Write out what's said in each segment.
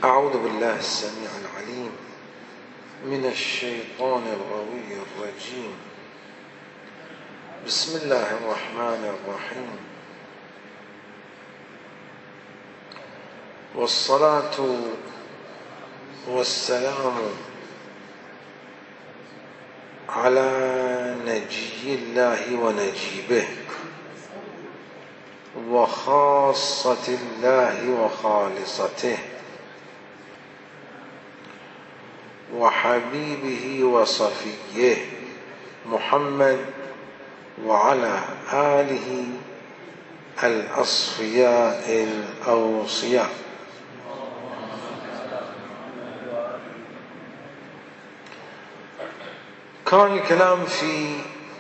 أعوذ بالله السميع العليم من الشيطان الغوي الرجيم. بسم الله الرحمن الرحيم، والصلاة والسلام على نجي الله ونجيبه وخاصة الله وخالصته وحبيبه وصفيه محمد وعلى آله الأصفياء الأوصياء. كان الكلام في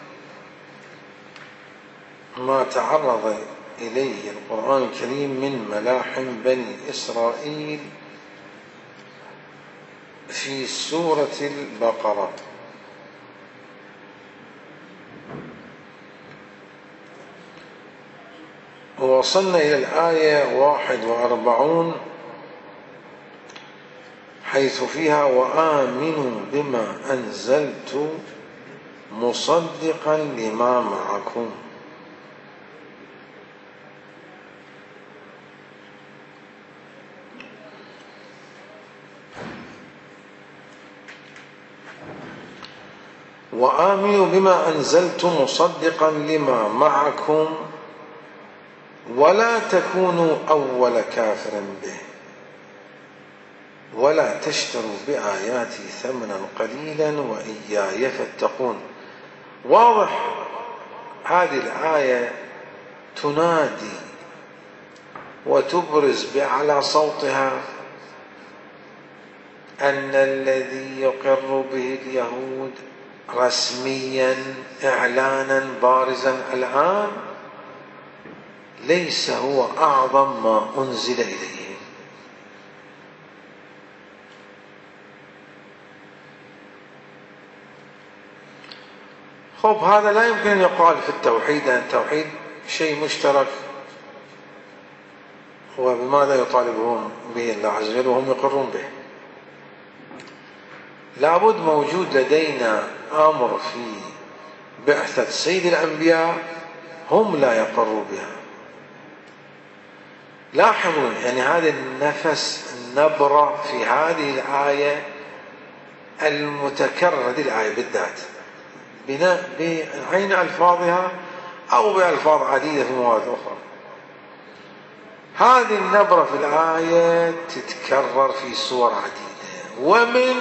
ما تعرض إليه القرآن الكريم من ملاحم بني إسرائيل في سورة البقرة، ووصلنا إلى الآية 41 حيث فيها وآمنوا بما أنزلت مصدقا لما معكم. وآمنوا بما أنزلت مصدقا لما معكم ولا تكونوا أول كافر به ولا تشتروا بآياتي ثمنا قليلا وإياي فاتقون. واضح هذه الآية تنادي وتبرز بأعلى صوتها أن الذي يقر به اليهود رسميا إعلانا بارزا الآن ليس هو أعظم ما أنزل إليه. خب هذا لا يمكن أن يقال في التوحيد، لأن التوحيد شيء مشترك، وبماذا يطالبهم به الله عز وجل وهم يقرون به؟ لابد موجود لدينا أمر في بعثة سيد الأنبياء هم لا يقروا بها. لاحظوا يعني هذا النبرة في هذه الآية المتكررة، هذه الآية بالذات بناء بعين ألفاظها أو بألفاظ عديدة في مواضع أخرى. هذه النبرة في الآية تتكرر في سور عديدة، ومن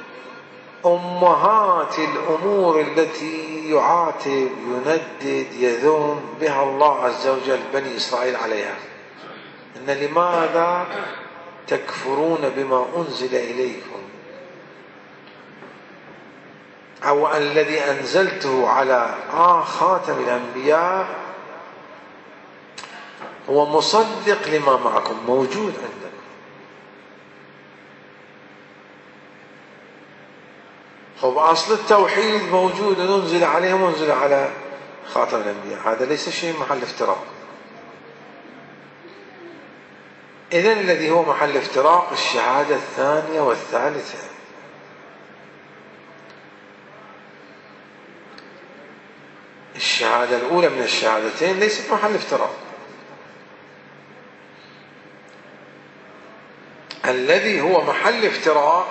أمهات الأمور التي يعاتب يندد يذم بها الله عز وجل بني إسرائيل عليها إن لماذا تكفرون بما أنزل إليكم، أو الذي أنزلته على خاتم الأنبياء هو مصدق لما معكم موجود عندكم. خب أصل التوحيد موجود وننزل عليهم وننزل على خاتم الأنبياء، هذا ليس شيء محل افتراق. إذن الذي هو محل افتراق الشهادة الثانية والثالثة. الشهادة الأولى من الشهادتين ليست محل افتراق. الذي هو محل افتراق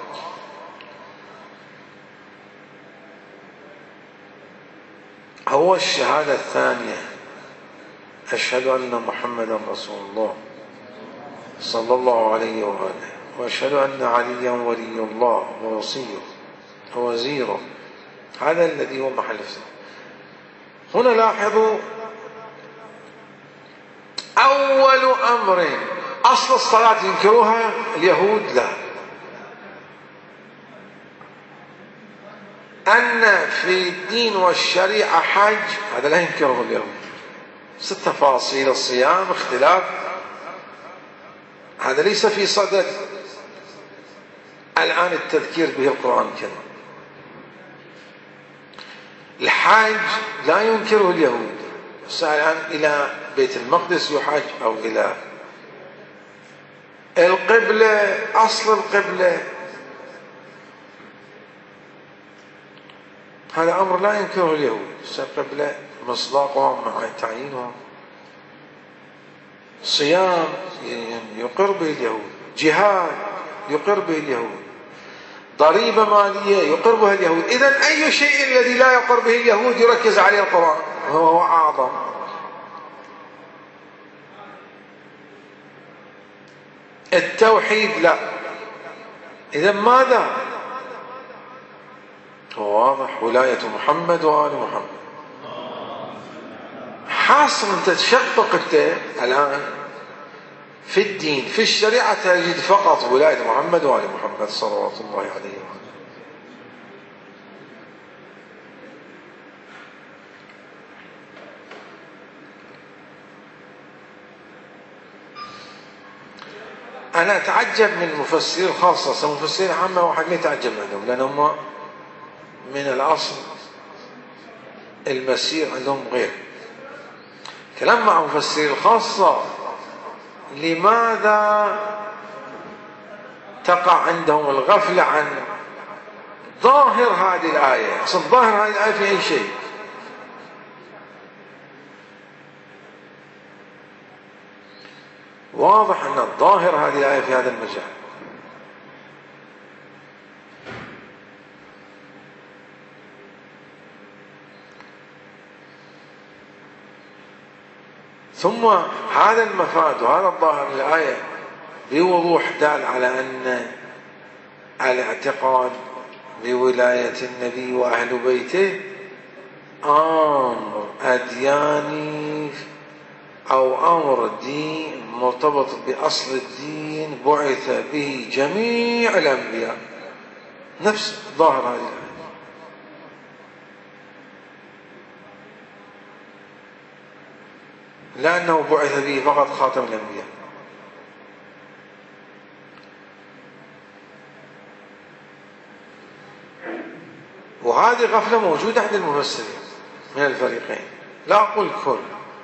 هو الشهادة الثانية، أشهد أن محمدا رسول الله صلى الله عليه وآله، وأشهد أن عليا ولي الله ووصيه ووزيره. هذا الذي هو محل افتراق. هنا لاحظوا أول أمر أصل الصلاة ينكروها اليهود، لا، أن في الدين والشريعة حج هذا لا ينكره اليهود. تفاصيل الصيام اختلاف، هذا ليس في صدد الآن التذكير به القرآن الكريم. الحج لا ينكره اليهود، الآن إلى بيت المقدس يحج أو إلى القبلة، أصل القبلة هذا أمر لا ينكره اليهود. القبلة مصداقها مع تعيينها. صيام يقر به اليهود، جهاد يقر به اليهود، ضريبة مالية يقر بها اليهود. إذن أي شيء الذي لا يقر به اليهود يركز عليه القرآن هو أعظم. التوحيد لا. إذن ماذا؟ هو واضح، ولاية محمد وآل محمد. حاصل أنت تشقق أنت الآن في الدين في الشريعة تجد فقط ولاية محمد وآل محمد صلوات الله عليه وسلم. أنا أتعجب من المفسرين خاصة، المفسرين العامة واحد ما يتعجب منهم لأنهم من الأصل المسير عندهم غير كلام. مع مفسرين الخاصة لماذا تقع عندهم الغفلة عن ظاهر هذه الآية؟ أصل ظاهر هذه الآية في أي شيء؟ واضح أن الظاهر هذه الآية في هذا المجال. ثم هذا المفاد وهذا الظاهر للآية بوضوح دال على أن الاعتقاد بولاية النبي وأهل بيته أمر أدياني أو أمر دين مرتبط بأصل الدين بعث به جميع الأنبياء، نفس ظاهر هذه الآية. لأنه بعث به فقط خاتم الأنبياء. وهذه غفلة موجودة عند المفسرين من الفريقين، لا أقول كل.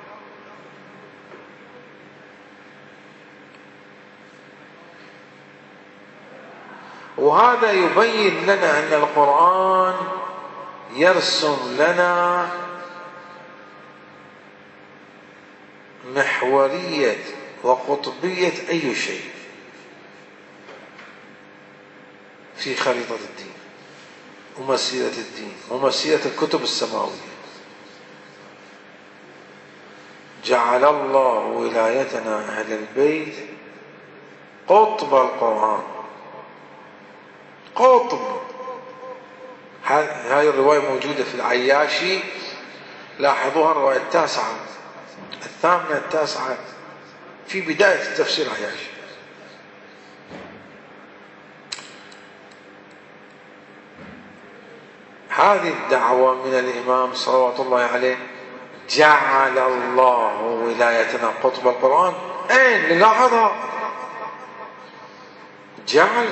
وهذا يبين لنا أن القرآن يرسم لنا محورية وقطبية أي شيء في خريطة الدين ومسيرة الدين ومسيرة الكتب السماوية. جعل الله ولايتنا أهل البيت قطب القرآن. قطب. هذه الرواية موجودة في العياشي، لاحظوها الرواية التاسعة الثامنة التاسعة في بداية التفسير العياشي. هذه الدعوة من الإمام صلوات الله عليه، جعل الله ولايتنا قطب القرآن. أين نلاحظها؟ جعل.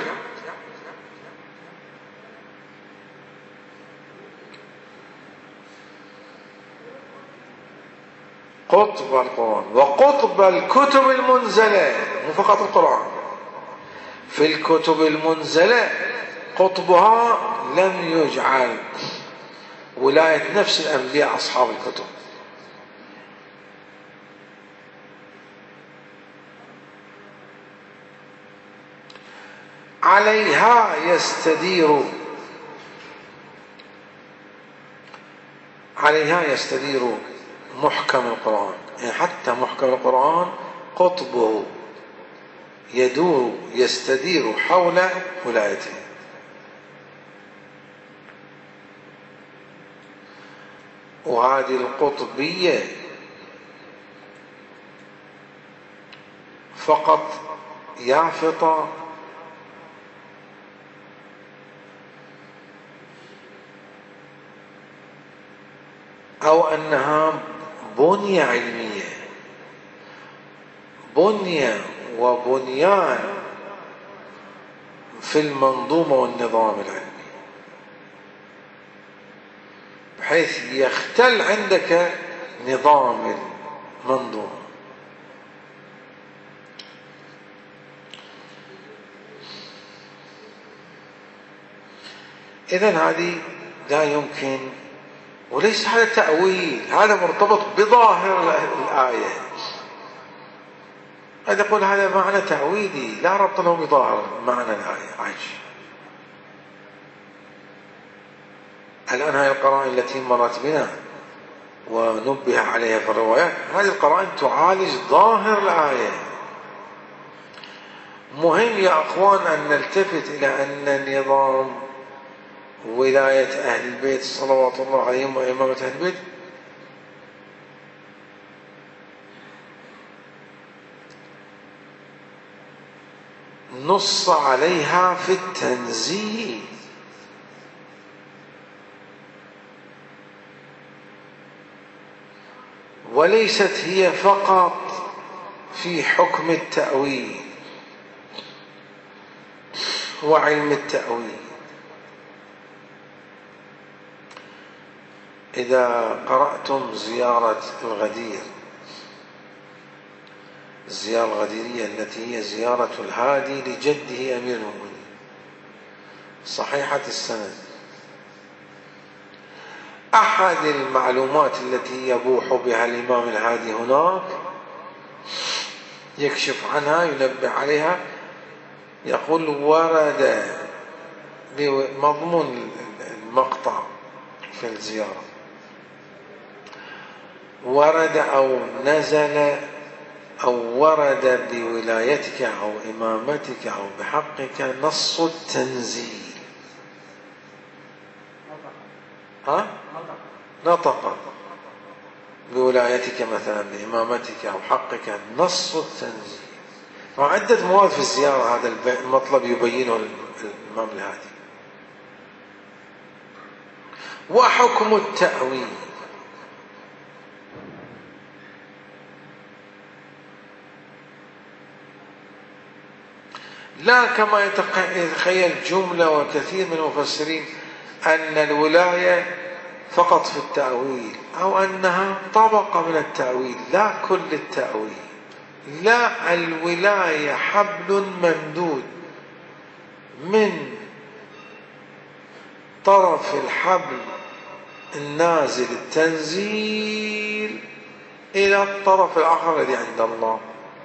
قطب القرآن وقطب الكتب المنزلة، مو فقط القرآن. في الكتب المنزلة قطبها لم يجعل ولاية نفس الأنبياء أصحاب الكتب. عليها يستدير محكم القرآن. يعني حتى محكم القرآن قطبه يستدير حول ولايته. وهذه القطبية فقط يافطة أو أنها بنية علمية، بنية وبنيان في المنظومة والنظام العلمي، بحيث يختل عندك نظام المنظومة. إذن هذه لا يمكن، وليس هذا تأويل، هذا مرتبط بظاهر الآية. قد يقول هذا معنى تأويلي لا ربط له بظاهر معنى الآية. عايش الآن هذه القرائن التي مرت بنا ونبه عليها في الروايات، هذه القرائن تعالج ظاهر الآية. مهم يا أخوان أن نلتفت إلى أن نظام ولاية أهل البيت صلوات الله عليهم وإمامة أهل البيت نص عليها في التنزيل، وليست هي فقط في حكم التأويل وعلم التأويل. إذا قرأتم زيارة الغدير، الزيارة الغديرية التي هي زيارة الهادي لجده أمير المؤمنين صحيحة السند، أحد المعلومات التي يبوح بها الإمام الهادي هناك يكشف عنها ينبه عليها، يقول ورد بمضمون المقطع في الزيارة: ورد أو نزل أو ورد بولايتك أو إمامتك أو بحقك نص التنزيل. نطق بولايتك مثلا بإمامتك أو حقك نص التنزيل. وعدة مواد في الزيارة هذا المطلب يبينه الإمام الهادي. وحكم التأويل، لا كما يتخيل جملة وكثير من المفسرين أن الولاية فقط في التأويل أو أنها طبقة من التأويل، لا كل التأويل، لا، الولاية حبل ممدود من طرف الحبل النازل التنزيل إلى الطرف الآخر الذي عند الله.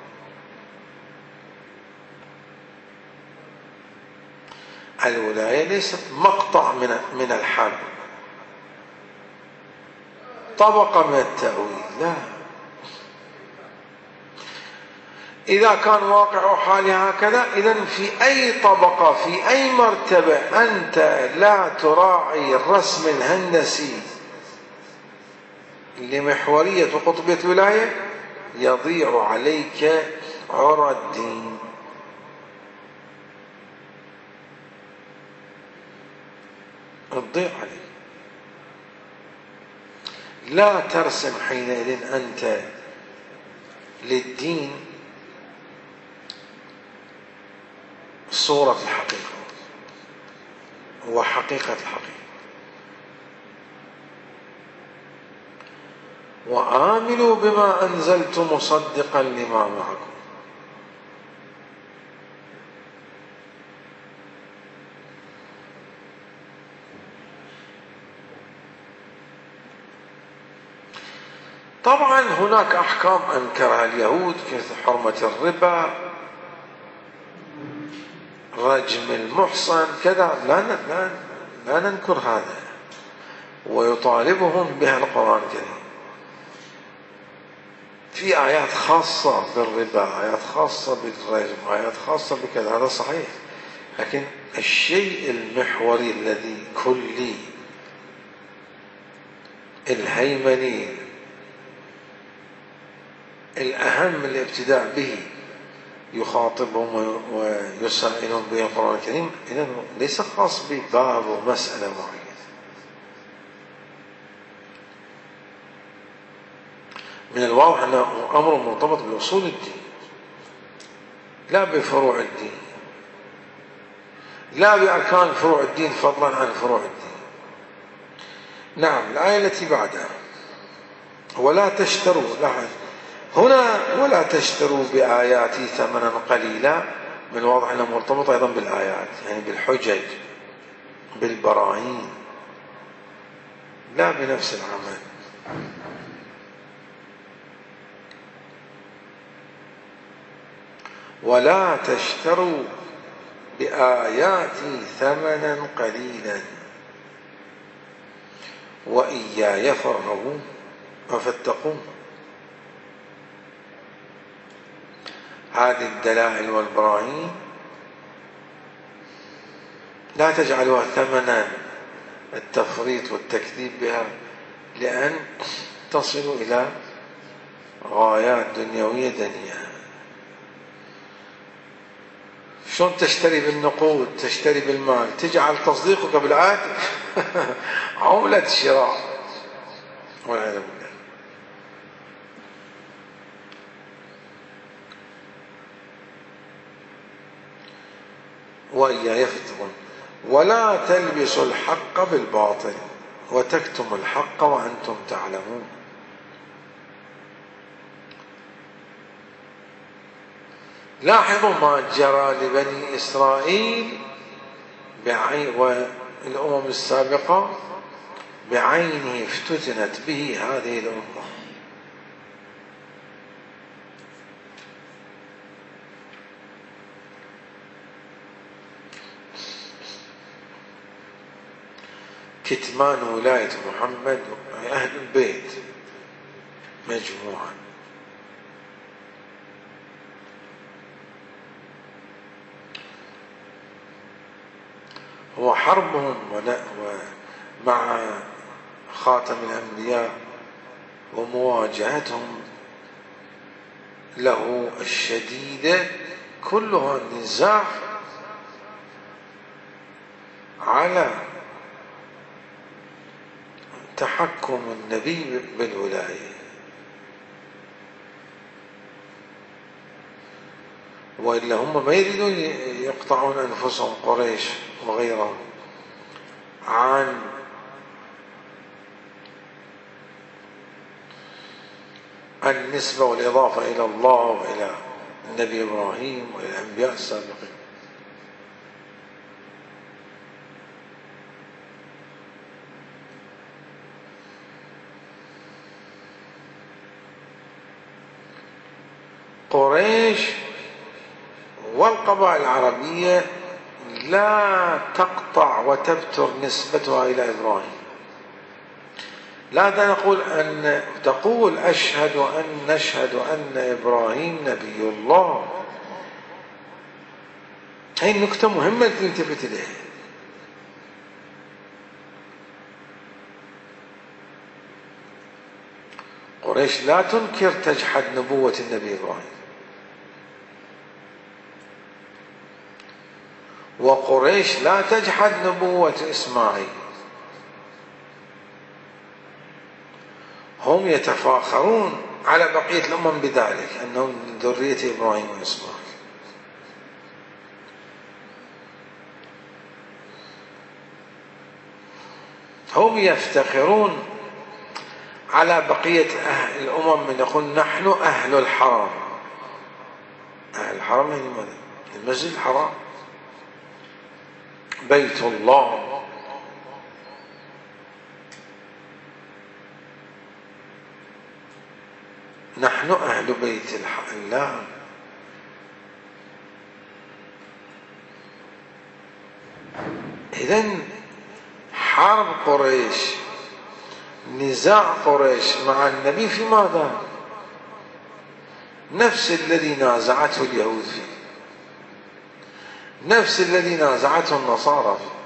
الولاية ليست مقطع من الحبل، طبقة من التأويل، لا. إذا كان واقع حالي هكذا، إذن في أي طبقة في أي مرتبة أنت لا تراعي الرسم الهندسي لمحورية وقطبية الولاية يضيع عليك عرى الدين. تضيع عليك، لا ترسم حينئذ أنت للدين صورة الحقيقة وحقيقة الحقيقة. وآمنوا بما أنزلت مصدقا لما معكم. طبعا هناك أحكام أنكرها اليهود كحرمة الربا، رجم المحصن، كذا، لا ننكر هذا، ويطالبهم بها القرآن الكريم. في آيات خاصة بالربا، آيات خاصة بالرجم، آيات خاصة بكذا، هذا صحيح، لكن الشيء المحوري الذي كلي الهيمني الأهم الابتداء به يخاطبهم ويسائلهم به القرآن الكريم، إذن ليس خاص بباب ومسألة معينة. من الواضح أنه أمر مرتبط بأصول الدين لا بفروع الدين، لا بأركان فروع الدين فضلا عن فروع الدين. نعم، الآية التي بعدها: ولا تشتروا، هنا ولا تشتروا بآياتي ثمنا قليلا، من الواضح أنها مرتبطة أيضا بالآيات، يعني بالحجج بالبراهين لا بنفس العمل. ولا تشتروا بآياتي ثمنا قليلا وإياي فارهبون فاتقون. هذه الدلائل والبراهين لا تجعلوها ثمنا التفريط والتكذيب بها، لأن تصل إلى غايات دنيوية دنيئة. شلون تشتري بالنقود، تشتري بالمال، تجعل تصديقك بالآيات عملة شراء والعياذ بالله. وإياي فاتقون. ولا تلبسوا الحق بالباطل وتكتموا الحق وأنتم تعلمون. لاحظوا ما جرى لبني إسرائيل والأمم السابقة بعينه افتتنت به هذه الأمة. كتمان ولاية محمد وأهل البيت مجموعا. وحربهم مع خاتم الأنبياء ومواجهتهم له الشديدة كلها نزاع على تحكم النبي بالولاية. وإلا هم ما يريدون يقطعون أنفسهم قريش وغيرهم عن النسبة والإضافة إلى الله وإلى النبي إبراهيم وإلى الأنبياء السابقين. قريش والقبائل العربية لا تقطع وتبتر نسبتها إلى إبراهيم. لا تقول نشهد أن إبراهيم نبي الله. هي النكتة مهمة تلتفت إليها. قريش لا تنكر تجحد نبوة النبي إبراهيم، وقريش لا تجحد نبوة إسماعيل. هم يتفاخرون على بقية الأمم بذلك أنهم من ذرية إبراهيم وإسماعيل. هم يفتخرون على بقية الأمم من يقول نحن أهل الحرم. أهل الحرم يعني ماذا؟ المسجد الحرام، بيت الله. نحن أهل بيت الله. إذن حرب قريش، نزاع قريش مع النبي في ماذا؟ نفس الذي نازعته اليهود فيه، نفس الذي نازعته النصارى فيه.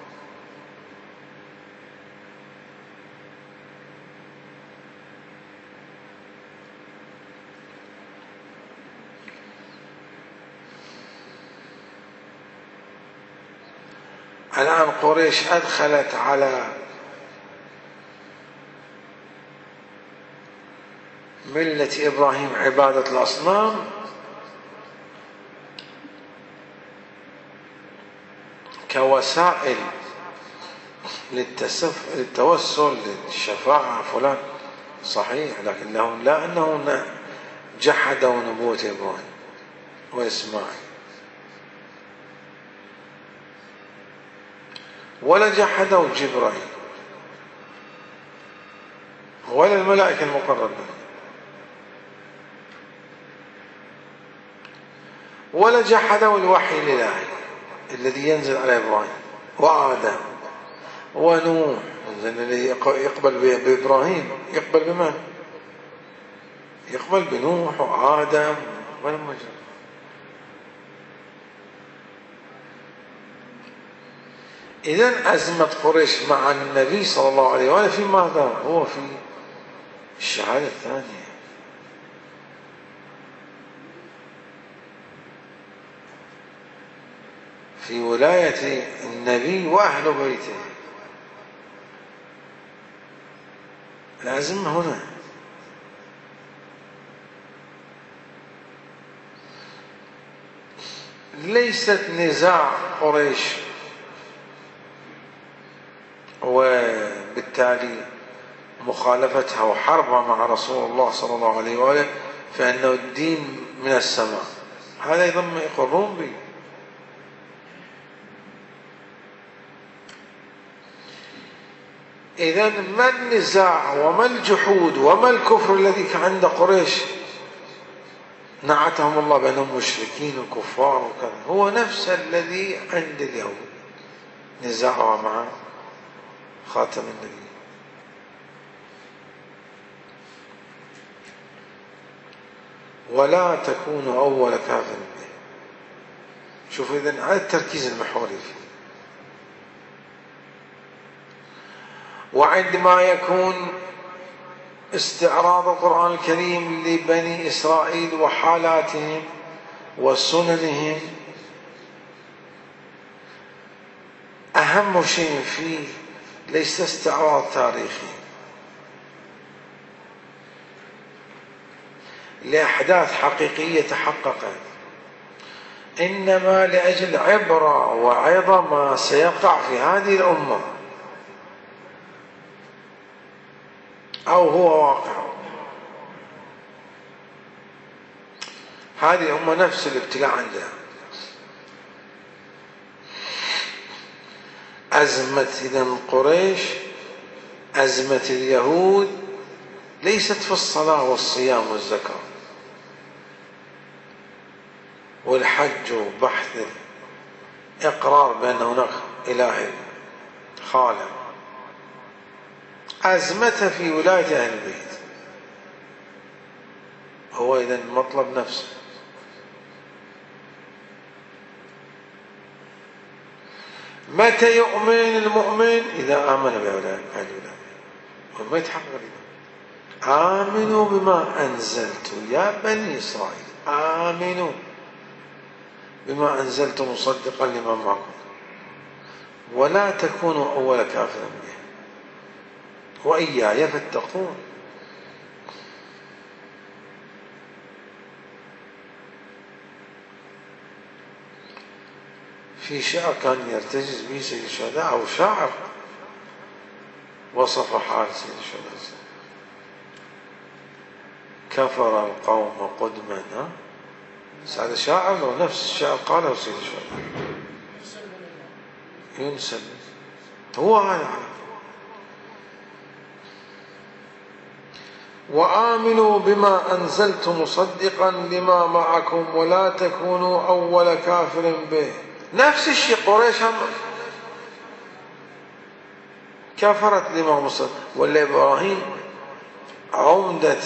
الآن قريش أدخلت على ملة إبراهيم عبادة الأصنام كوسائل للتوسل للشفاعة فلان. صحيح، لكنهم لا أنهم جحدوا نبوة إبراهيم وإسماعيل. ولا جحده جبرائيل ولا الملائكة المقربين ولا جحده الوحي الإلهي الذي ينزل على إبراهيم وآدم ونوح. الذي يقبل بإبراهيم يقبل بمن؟ يقبل بنوح وآدم والمجر. إذن أزمة قريش مع النبي صلى الله عليه وآله في ماذا؟ هو في الشهادة الثانية، في ولاية النبي وأهل بيته. الأزمة هنا ليست نزاع قريش وبالتالي مخالفتها وحربها مع رسول الله صلى الله عليه وآله فإنه الدين من السماء، هذا أيضا ما يقرون به. إذن ما النزاع وما الجحود وما الكفر الذي كان عند قريش نعتهم الله بأنهم مشركين وكفار وكذا، هو نفس الذي عند اليهود نزاعها مع خاتم النبي. ولا تكونوا أول كافر به. شوفوا إذن هذا التركيز المحوري فيه. وعندما يكون استعراض القرآن الكريم لبني إسرائيل وحالاتهم وسننهم أهم شيء فيه ليس استعراض تاريخي لأحداث حقيقية تحققت، إنما لأجل عبرة وعظة ما سيقع في هذه الأمة أو هو واقع. هذه الأمة نفس الابتلاء عندها. أزمة إذن قريش، أزمة اليهود ليست في الصلاة والصيام والزكاة والحج وبحث إقرار بأن هناك إله خالق. أزمتها في ولاية أهل البيت، هو إذن المطلب نفسه. متى يؤمن المؤمن؟ إذا آمن بأولئك وما يتحقق آمنوا بما أنزلت يا بني إسرائيل، آمنوا بما أنزلت مصدقا لما معكم ولا تكونوا أول كافر به وإياي فاتقون. في شعر كان يرتجز به سيد الشهداء أو شاعر وصف حال سيد الشهداء: كفر القوم قدما. هذا شاعر لو نفس الشعر قاله سيد الشهداء ينسب هو هذا. وآمنوا بما أنزلت مصدقا لما معكم ولا تكونوا أول كافر به. نفس الشيء قريش هم كفرت لما مصدق. ولا إبراهيم عمدة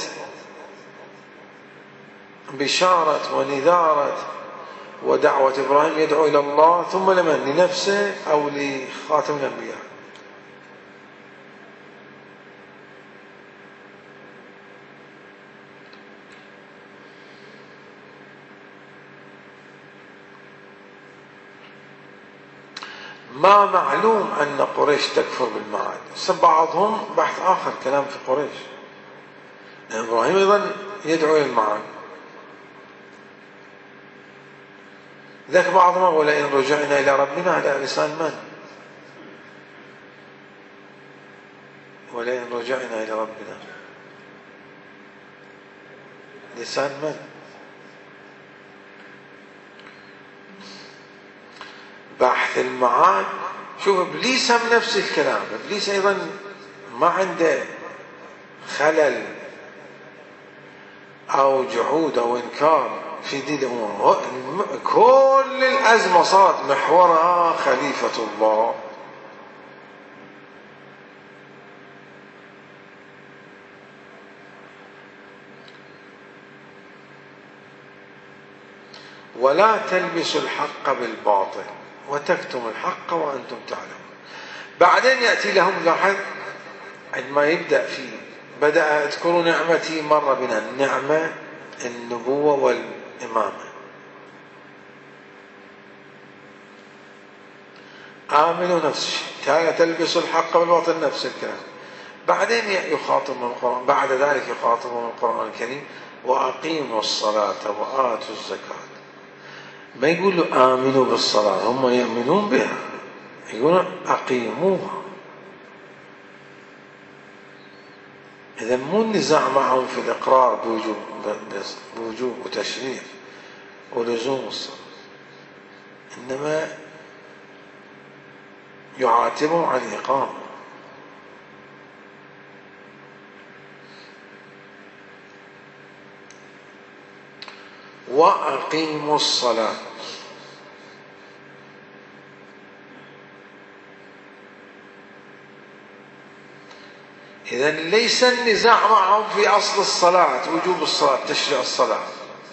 بشارة ونذارة ودعوة إبراهيم يدعو إلى الله ثم لمن؟ لنفسه أو لخاتم الأنبياء؟ ما معلوم أن قريش تكفر بالمعاد. بعضهم بحث آخر كلام في قريش، إبراهيم أيضا يدعو إلى المعاد. ذاك بعضهم ولئن رجعنا إلى ربنا على لسان من؟ ولئن رجعنا إلى ربنا لسان من؟ بحث المعاد شوف إبليس هم نفس الكلام، إبليس أيضا ما عنده خلل أو جحود أو إنكار في دي الأمور. كل الأزمة صارت محورها خليفة الله. ولا تلبسوا الحق بالباطل وتكتموا الحق وأنتم تعلمون. بعدين يأتي لهم، لاحظ عندما يبدأ فيه بدأ اذكروا نعمتي، مر بنا النعمة النبوة والإمامة. آمنوا نفس الشيء، لا تلبسوا الحق بالباطل نفس الكلام. بعدين يخاطبهم القرآن، بعد ذلك يخاطبهم القرآن الكريم وأقيموا الصلاة وآتوا الزكاة. ما يقولوا آمنوا بالصلاة، هم يؤمنون بها، يقولون أقيموها. إذا مو النزاع معهم في الإقرار بوجوب وتشريع ولزوم الصلاة، إنما يعاتبهم عن الإقامة. وأقيموا الصلاة. إذن ليس النزاع معهم في أصل الصلاة، وجوب الصلاة، تشريع الصلاة.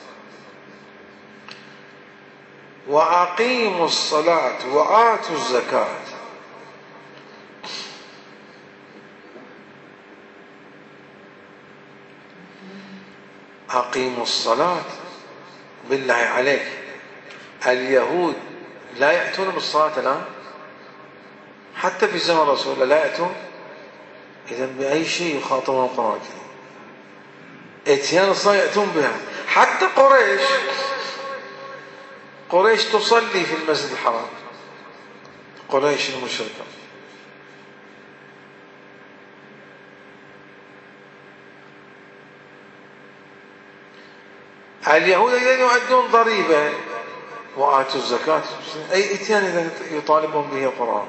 وأقيموا الصلاة وآتوا الزكاة. أقيموا الصلاة، بالله عليك اليهود لا يأتون بالصلاة الآن؟ حتى في زمن رسول الله لا يأتون. إذا بأي شيء يخاطبون القرآن؟ اتيان الصلاة يأتون بها. حتى قريش تصلي في المسجد الحرام، قريش المشركة. اليهود إذا يؤدون ضريبة وآتوا الزكاة، أي اتيان إذا يطالبون به القرآن.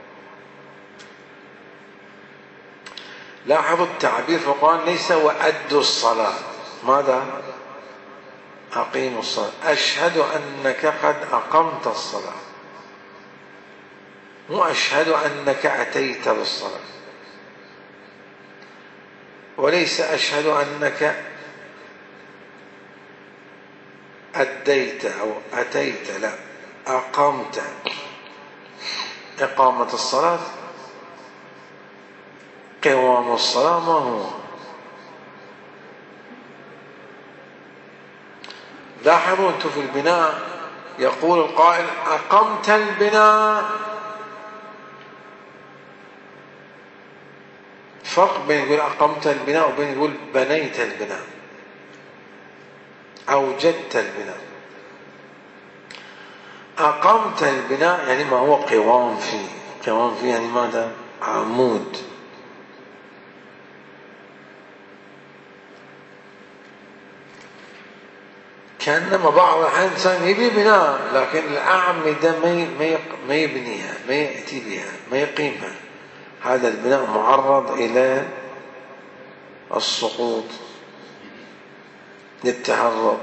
لاحظوا التعبير في القرآن ليس وأدوا الصلاة، ماذا؟ أقيموا الصلاة. أشهد أنك قد أقمت الصلاة، مو أشهد أنك أتيت بالصلاة. وليس أشهد أنك أديت أو أتيت، لا، أقمت. إقامة الصلاة، قوام الصلاة ما هو؟ لاحظوا أنتم في البناء يقول القائل أقمت البناء. فرق بين يقول أقمت البناء وبين يقول بنيت البناء، أوجدت البناء. أقمت البناء يعني ما هو قوام فيه. قوام فيه يعني ماذا؟ عمود. كأنما بعض الإنسان يبي بناء لكن الأعمدة ما يبنيها، ما يأتي بها، ما يقيمها. هذا البناء معرض إلى السقوط، للتهرب،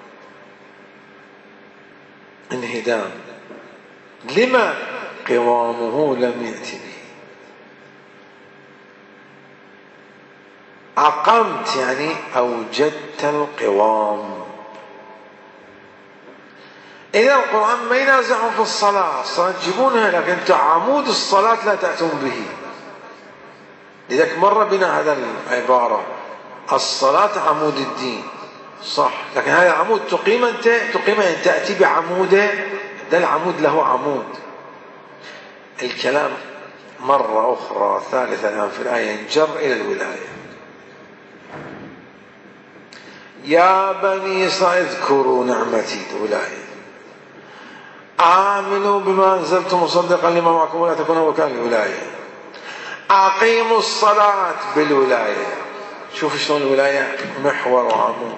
انهدام. لما؟ قوامه لم يأتي به. أقمت يعني أوجدت القوام. إذا القرآن ما ينازعهم في الصلاة تجيبونها، لكن عمود الصلاة لا تأتون به. لذلك مر بنا هذا العبارة، الصلاة عمود الدين، صح، لكن هذا العمود تقيم أنت تأتي بعموده، ده العمود له عمود. الكلام مرة أخرى ثالثة الآن في الآية ينجر إلى الولاية. يا بني إسرائيل اذكروا نعمتي، الولاية. آمنوا بما أنزلت مصدقا لما معكم ولا تكونوا وكالة الولاية. أقيموا الصلاة بالولاية. شوف شلون الولاية محور وعمود.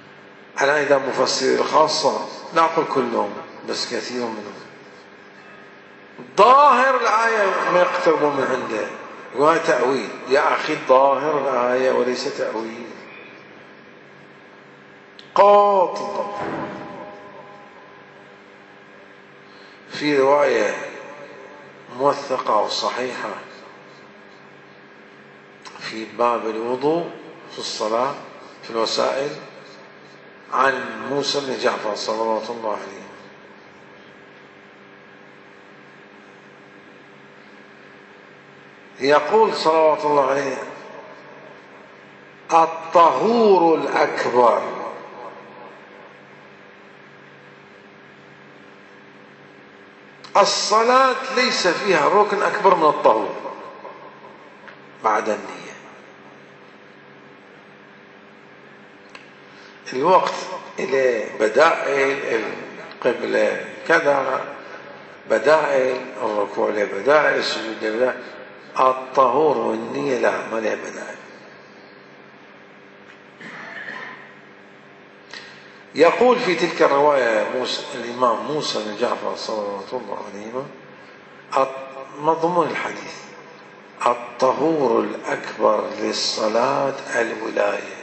أنا إذا مفسرين الخاصة لا أقول كلهم بس كثير منهم. ظاهر الآية ما يقتربون من عنده، وهذا تأويل. يا أخي ظاهر الآية وليس تأويل قاطبة. في رواية موثقة وصحيحة في باب الوضوء في الصلاة في الوسائل عن موسى بن جعفر صلوات الله عليه، يقول صلوات الله عليه: الطهور الأكبر الصلاة ليس فيها ركن أكبر من الطهور بعد النية. الوقت إلى بدائل القبلة كذا، بدائل الركوع لبدائل السجود لبدائل، الطهور والنية لا، ما لها بدائل. يقول في تلك الرواية الإمام موسى بن جعفر صلوات الله عليه مضمون الحديث: الطهور الأكبر للصلاة الولاية.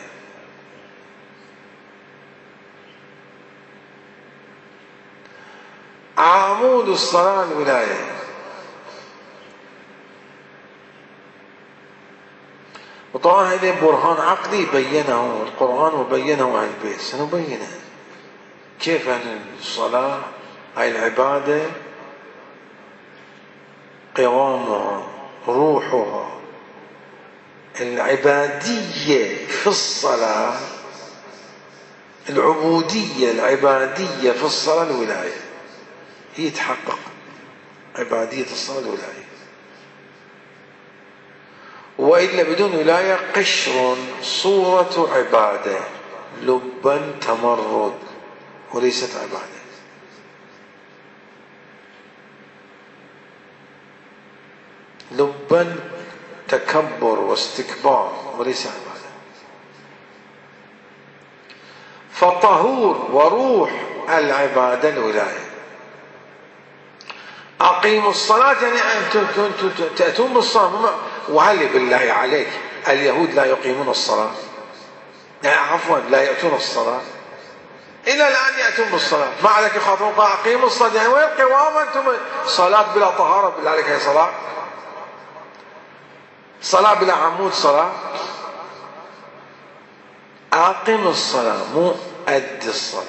عمود الصلاة الولاية. وطبعا هذا برهان عقلي بينه القرآن وبينه أهل البيت. سنبينه كيف أن الصلاة هاي العبادة قوامها روحها العبادية في الصلاة، العبودية العبادية في الصلاة الولاية، هي تحقق عبادية الصلاة الولاية. وإلا بدون ولاية قشر صورة عبادة، لبا تمرد وليست عبادة. لبا تكبر واستكبار وليس عبادة. فطهور وروح العبادة الولاية. أقيموا الصلاة يعني أنتم تأتون بالصلاة. وهل بالله عليك اليهود لا يقيمون الصلاة؟ عفوا لا يأتون الصلاة إلى الآن يأتون بالصلاة. ما عليك يخاطبون أقيموا الصلاة يعني وين قوام أنتم؟ صلاة بلا طهارة بالله عليك هي صلاة؟ صلاة بلا عمود صلاة؟ أقم الصلاة مو أد الصلاة.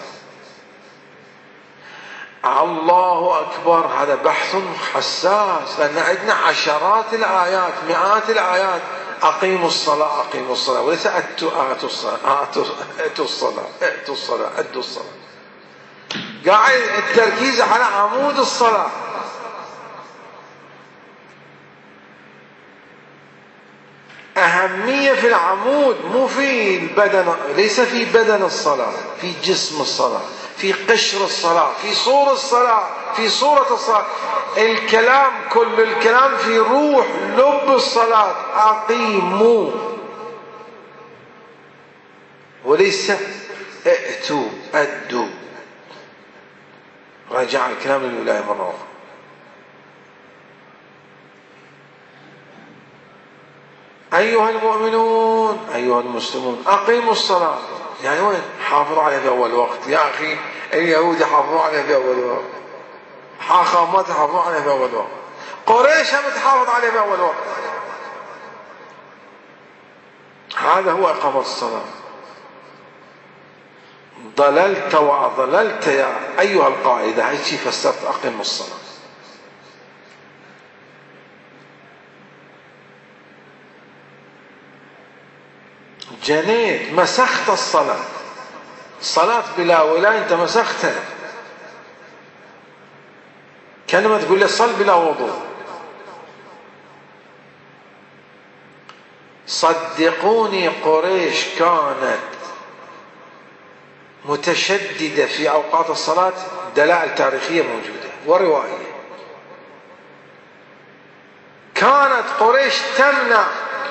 الله أكبر هذا بحث حساس، لأن عندنا عشرات الآيات مئات الآيات أقيموا الصلاة أقيموا الصلاة، وليس آتوا الصلاة أتوا الصلاة أتوا الصلاة أدوا الصلاة. قاعد التركيز على عمود الصلاة. أهمية في العمود مو في البدن، ليس في بدن الصلاة، في جسم الصلاة، في قشر الصلاة، في صور الصلاة، في صورة الصلاة. الكلام كل الكلام في روح لب الصلاة. أقيموا وليس ائتوا أدوا. راجع الكلام للولاية مرة أخرى. أيها المؤمنون أيها المسلمون أقيموا الصلاة يعني وين؟ حافظوا عليها في أول وقت. يا أخي اليهود يحافظوا عليها في أول وقت، حاخامات يحافظوا عليها في أول وقت، قريش هم تحافظ عليها في أول وقت. هذا هو إقامة الصلاة. ضللت وأضللت يا أيها القائد. هاي شي فسرت أقيموا الصلاة. جنيت مسخت الصلاة. صلاة بلا ولاية أنت مسختها. كلمة تقول لي صل بلا وضوء. صدقوني قريش كانت متشددة في أوقات الصلاة، دلائل تاريخية موجودة ورواية. كانت قريش تمنع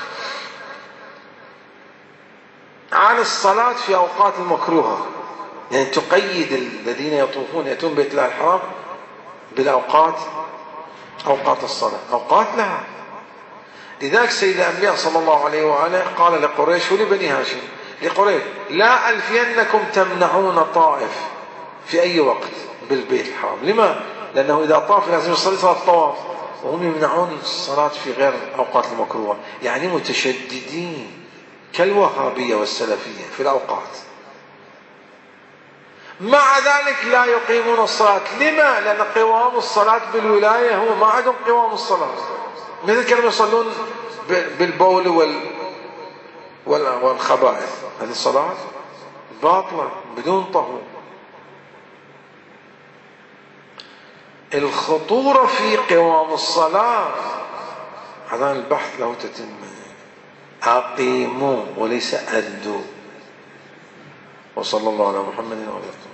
عن الصلاة في أوقات المكروهة، يعني تقيد الذين يطوفون يأتون بيت الله الحرام بالأوقات أوقات الصلاة أوقات لها. لذلك سيد الأنبياء صلى الله عليه وآله قال لقريش ولبني هاشم لقريش: لا ألفينكم تمنعون طائف في أي وقت بالبيت الحرام. لما؟ لأنه إذا طاف لازم يصلي صلاة الطواف، وهم يمنعون الصلاة في غير الأوقات المكروهة، يعني متشددين كالوهابية والسلفية في الأوقات. مع ذلك لا يقيمون الصلاة. لما؟ لأن قوام الصلاة بالولاية هو ما عندهم قوام الصلاة، مثل كانوا يصلون بالبول والخبائث. هذه الصلاة باطلة بدون طهور. الخطورة في قوام الصلاة هذا البحث له تتمة. أقيموا وليس أدوا. وصلى الله على محمد وعلى آله.